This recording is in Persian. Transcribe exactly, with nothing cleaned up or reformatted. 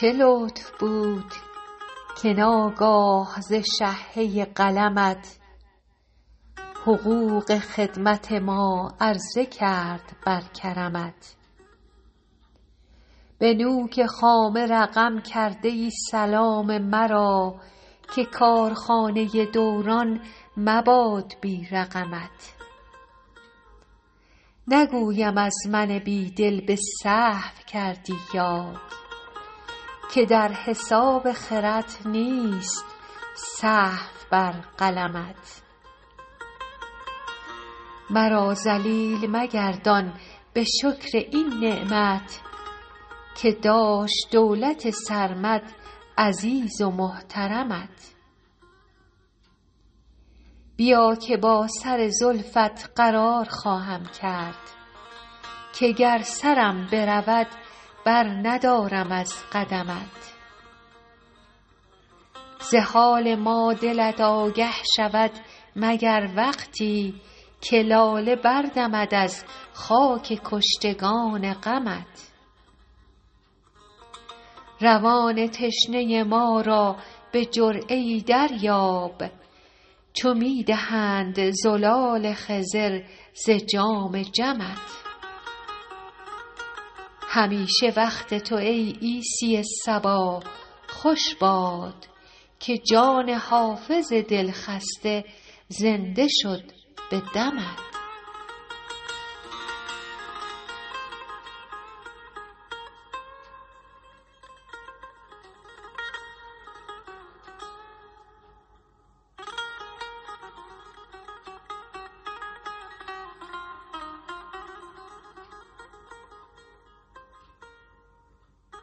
چه لطف بود که ناگاه ز شهه قلمت حقوق خدمت ما عرضه کرد بر کرمت. به نوک خامه رقم کرده ای سلام مرا که کارخانه دوران مباد بی رقمت. نگویم از من بی دل به سهو کردی یاد که در حساب خرد نیست سهو بر قلمت. مرا ذلیل مگردان به شکر این نعمت که داشت دولت سرمد عزیز و محترمت. بیا که با سر زلفت قرار خواهم کرد که گر سرم برود بر ندارم از قدمت. ز حال ما دلت آگه شود مگر وقتی که لاله بردمد از خاک کشتگان غمت. روان تشنه ما را به جرعه ای دریاب چو می دهند زلال خضر ز جام جمت. همیشه وقت تو ای عیسی صبا خوش باد که جان حافظ دلخسته زنده شد به دمت.